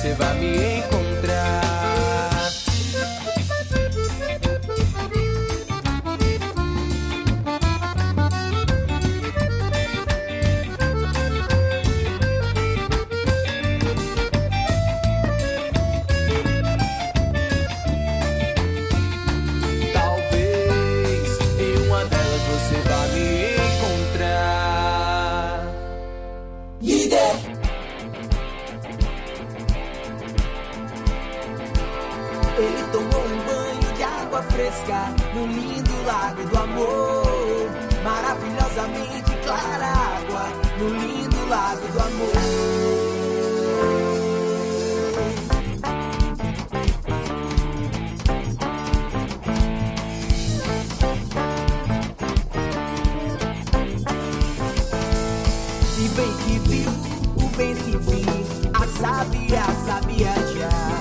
você vai me encontrar. No lindo lago do amor, maravilhosamente clara água, no lindo lago do amor. E bem que viu, o bem que vi, a sabia já.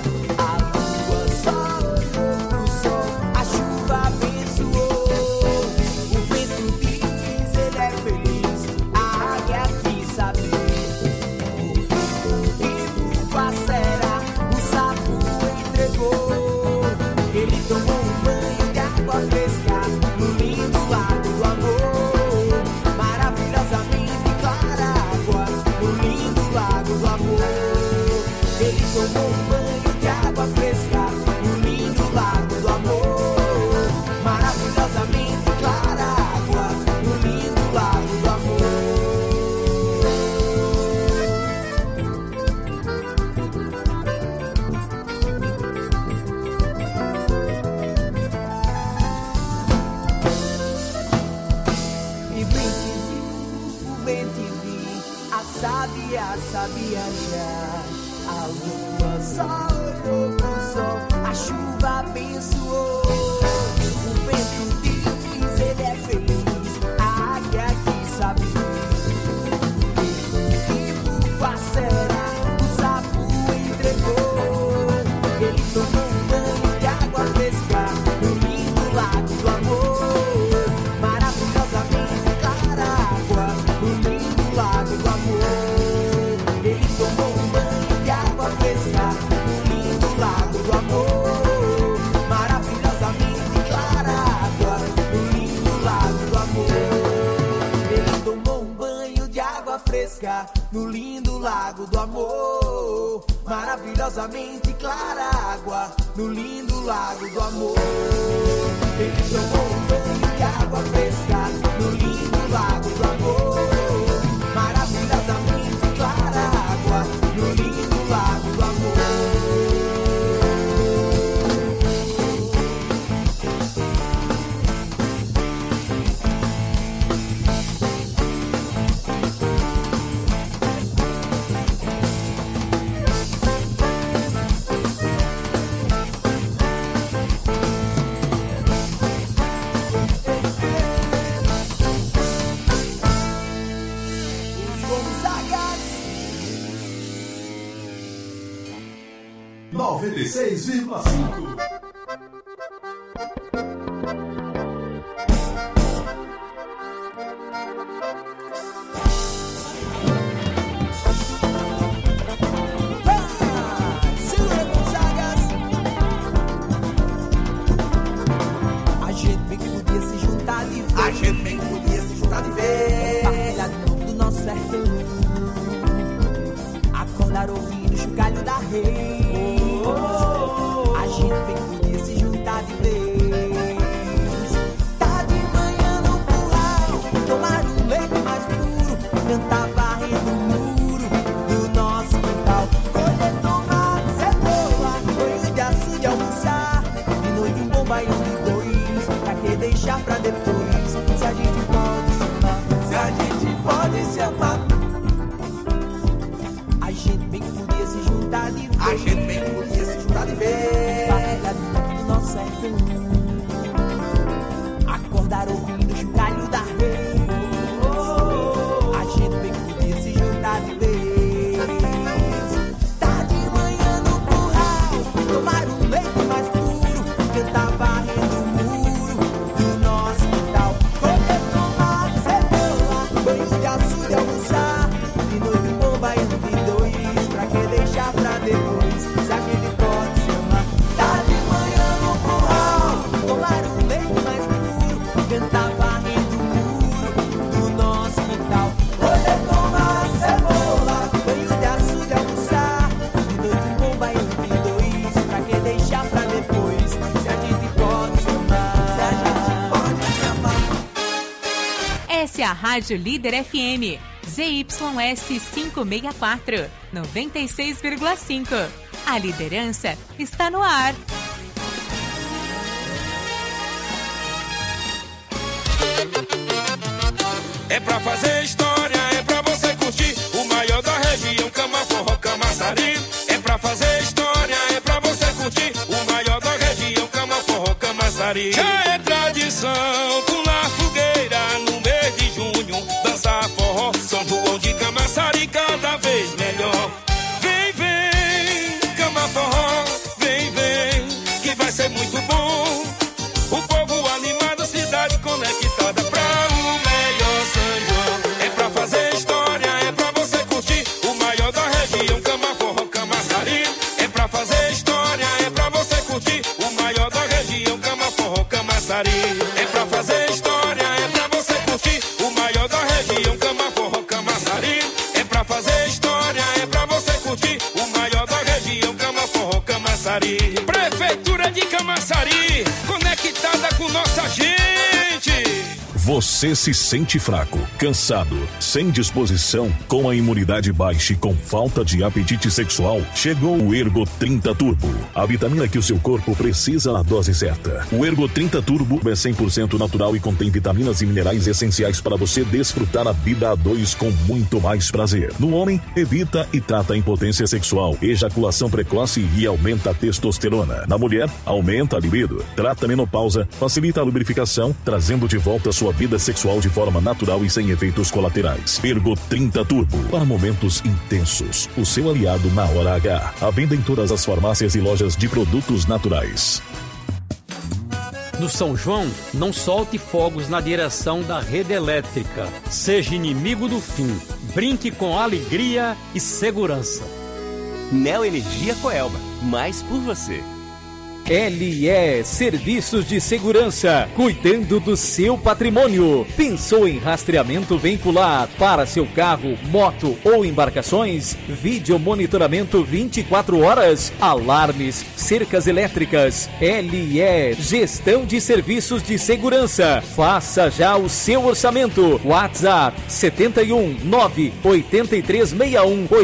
Sabia já, a lua só olhou pro sol, a chuva abençoou, o vento diz ele é feliz, a águia que sabe vivo com a cera, o sapo entregou, ele tomou um banho de água fresca, no lindo lago do amor, maravilhosamente clara água, no lindo lago do amor. Tomou um banho de água fresca no lindo lago do amor, maravilhosamente clara água no lindo lago do amor. Ele tomou um banho de água fresca no lindo lago do amor, maravilhosamente clara água no lindo lago do amor. Ele tomou um banho de água fresca no lindo lago do amor, maravilhosamente clara água no lindo lago do amor. Noventa e 96,5. A gente bem podia se juntar de vez, partilhar de novo do nosso sertão, acordar ouvindo o chocalho da rede. A gente bem podia se juntar de vez, tá de manhã no curral, tomar um leite mais puro, cantar varrendo o muro do nosso quintal, colher tomate, cebola, banho de açude, almoçar de noite um bom baião de dois, pra que deixar pra depois. Se a gente pode se amar, se a gente pode se amar, a gente bem podia se juntar de vez. A gente bem podia se juntar de vez, partilhar de novo do nosso sertão, acordar ouvindo o chocalho da rede. A gente bem podia se juntar de vez, tá de manhã no curral, tomar um leite mais puro, cantar varrendo o muro do nosso quintal. Ouça a Rádio Líder FM, ZYS 564, 96,5. A liderança está no ar. É pra fazer história, é pra você curtir o maior da região, Cama Forró Camaçari. É pra fazer história, é pra você curtir o maior da região, Cama Forró Camaçari. Já é tradição pular fogueira no mês de junho, dançar forró, São João de Camaçari cada vez melhor. Vem, vem, Cama Forró, vem, vem, que vai ser muito bom. O povo animado, cidade conectada pra o melhor São João. É pra fazer história, é pra você curtir o maior da região, Cama Forró Camaçari. É pra fazer história, é pra você curtir o maior da região, Cama Forró Camaçari. É pra fazer história, é pra você curtir o maior da região, Cama Forró Camaçari. É pra fazer história, é pra você curtir o maior da região, Cama Forró Camaçari. Prefeitura de Camaçari, conectada com nossa gente. Você se sente fraco, cansado, sem disposição, com a imunidade baixa e com falta de apetite sexual? Chegou o Ergo 30 Turbo, a vitamina que o seu corpo precisa na dose certa. O Ergo 30 Turbo é 100% natural e contém vitaminas e minerais essenciais para você desfrutar a vida a dois com muito mais prazer. No homem, evita e trata a impotência sexual, ejaculação precoce e aumenta a testosterona. Na mulher, aumenta a libido, trata a menopausa, facilita a lubrificação, trazendo de volta a sua vida sexual de forma natural e sem efeitos colaterais. Ergo 30 Turbo, para momentos intensos. O seu aliado na hora H. À venda em todas as farmácias e lojas de produtos naturais. No São João, não solte fogos na direção da rede elétrica. Seja inimigo do fim. Brinque com alegria e segurança. Neoenergia Coelba, mais por você. LE Serviços de Segurança, cuidando do seu patrimônio. Pensou em rastreamento veicular para seu carro, moto ou embarcações? Vídeo monitoramento 24 horas, alarmes, cercas elétricas. LE Gestão de Serviços de Segurança. Faça já o seu orçamento. WhatsApp 71 98361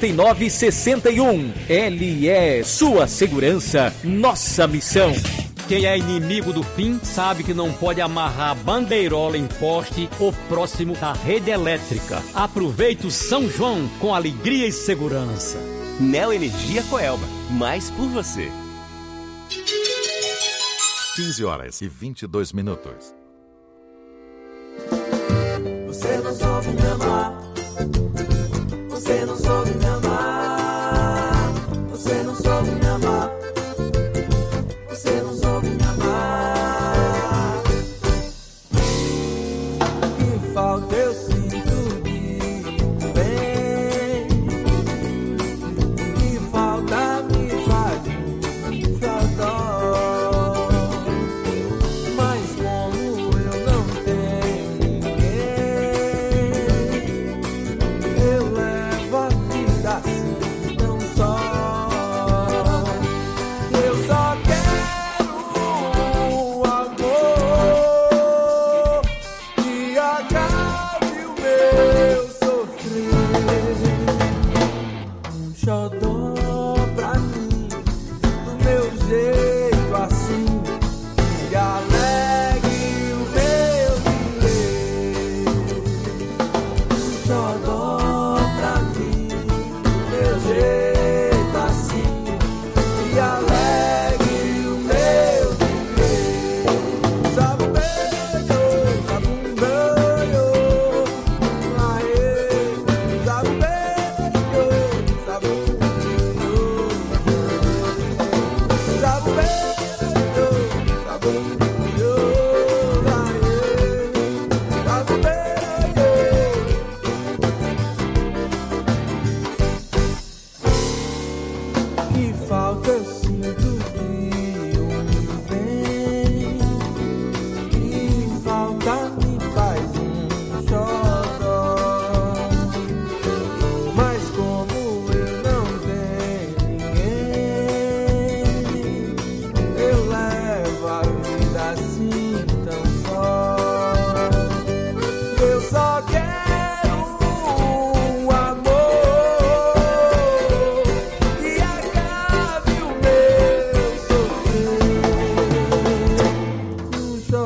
8961. LE, sua segurança, nossa missão. Quem é inimigo do fim sabe que não pode amarrar bandeirola em poste ou próximo da rede elétrica. Aproveite o São João com alegria e segurança. Neoenergia Coelba, mais por você. 15h22. Você não soube me amar. Você não soube me amar. Você não soube me amar. Você não soube me amar. Que falta eu sinto de bem. Que falta me faz muita dó. Mas como eu não tenho ninguém,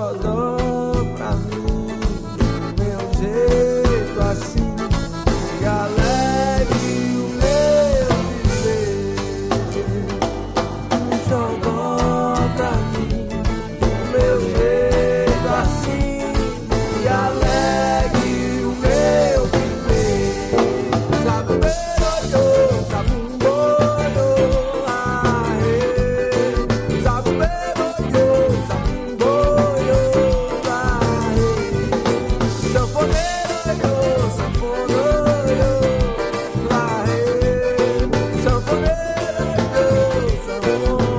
xodó pra mim, meu jeito assim, que alegre o meu viver. Xodó pra mim, meu jeito assim, que alegre o meu viver. Sabe o meu, sabe um boi, aê. Sabe o meu, sabe um boi, aê. Sanfoneiro, sanfoneiro, aê. Sanfoneiro, sanfona.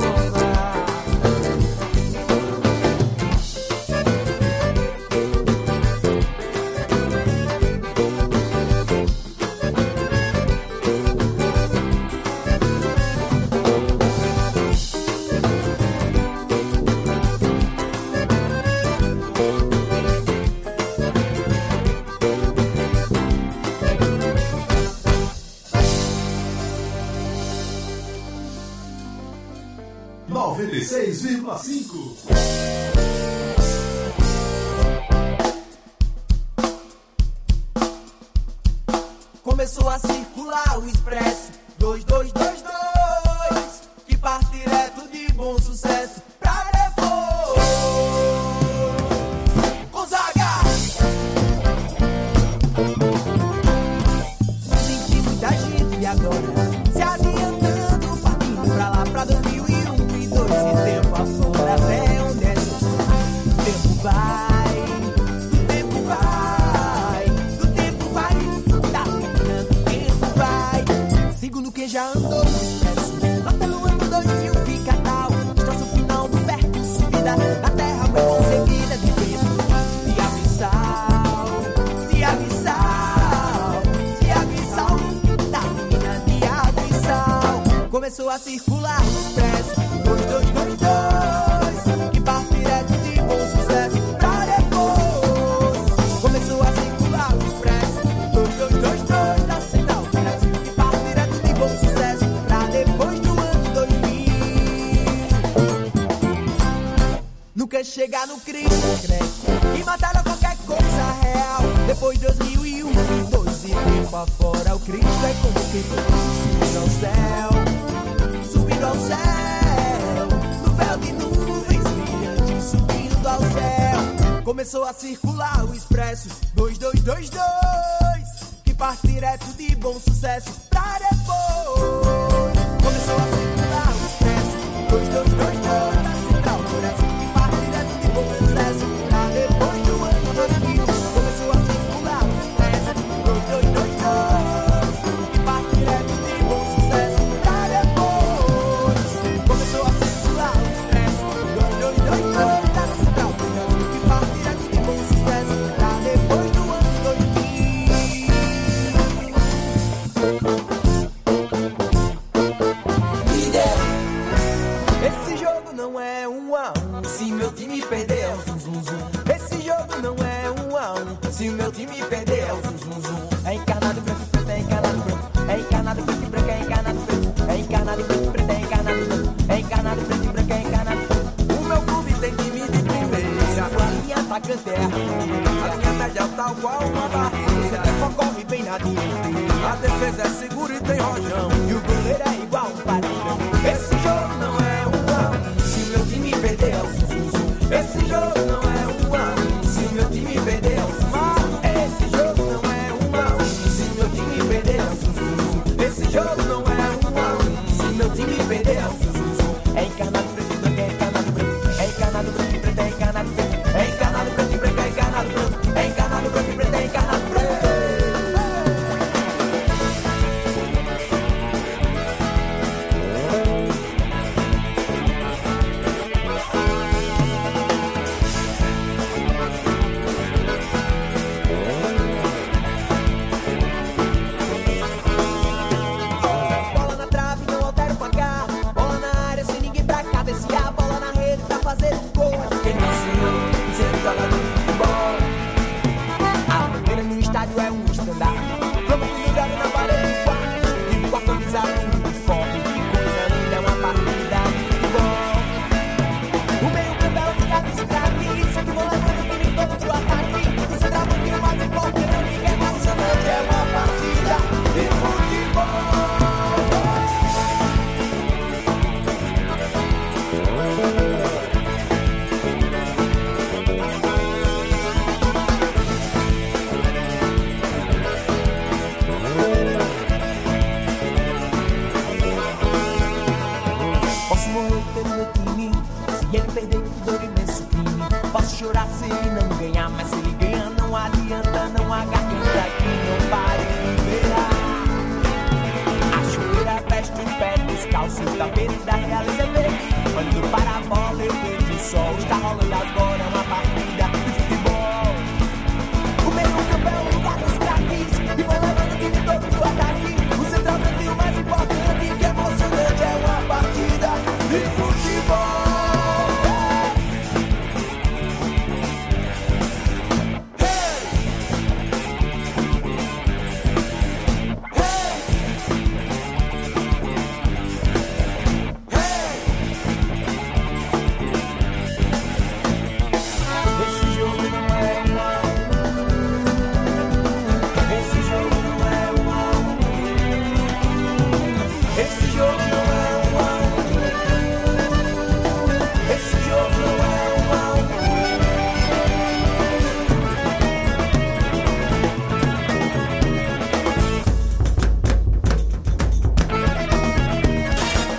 Começou a circular o Expresso 2222, que parte direto de Bom Sucesso pra depois Gonzaga. Senti muita gente agora se adiantando, partindo pra lá pra 2001 e 2, e tempo afora até onde é só. O tempo vai, o tempo vai, o tempo vai, tá terminando, o tempo vai. Segundo quem já andou no Expresso, nota no ano 2000 fica tal, traço final do percurso, vida na terra foi concebida de vento, de abissal, de abissal, de abissal, tá terminando de abissal. Começou a circular o Expresso 2222, que parte direto de Bom Sucesso pra depois. Começou a circular o Expresso 2222 da Central do Brasil, que parte direto de Bom Sucesso pra depois do ano 2000. Nunca chegar no Cristo, credo, e mataram qualquer coisa real. Depois de 2001 e 12, tempo afora, o Cristo é como quem subiu ao céu, subindo ao céu, no véu de nuvens brilhantes subindo ao céu. Começou a circular o Expresso 2222, que parte direto de Bom Sucesso pra depois. Começou a circular o Expresso 2222 da Central do Brasil, que parte direto de Bom Sucesso pra depois do ano 2000. Começou a circular o Expresso 2222, que parte direto de Bom Sucesso pra depois. Começou a circular o Expresso 2222 da Central do Brasil, que parte direto de Bom Sucesso pra depois do ano 2000. Esse jogo não é 1 a 1, se meu time perder é o zum zum zum. Esse jogo não é 1 a 1, se o meu time perder é o zum zum zum. É encarnado preto e preto, é encarnado branco, é encarnado preto e branco, é encarnado preto, é encarnado preto e preto, é encarnado branco, é encarnado preto e branco, é encarnado preto. O meu clube tem time de primeira, a linha atacante é a linha média tal qual uma barreira, você até corre bem na direita, a defesa é segura e tem rojão, e o goleiro é igual um padrão. Esse jogo não é 1 a 1, se meu time perder é o zum zum zum. Esse jogo não é 1 a 1, se meu time perder é o zum zum zum. Esse jogo não é 1 a 1, se meu time perder é o zum zum zum. Esse jogo não é 1 a 1, se meu time perder é o zum zum zum. É encarnado preto e branco, é encarnado branco, é encarnado branco e preto, é encarnado preto, é encarnado preto e branco, é encarnado branco, é encarnado branco e preto, é encarnado branco. Posso chorar se ele não ganhar, mas se ele ganhar não adianta, não há garganta que não pare de berrar. A chuveira veste o pé descalço, o tapete da realeza é verde. Olhando para a bola eu vejo o sol, está rolando agora uma barra.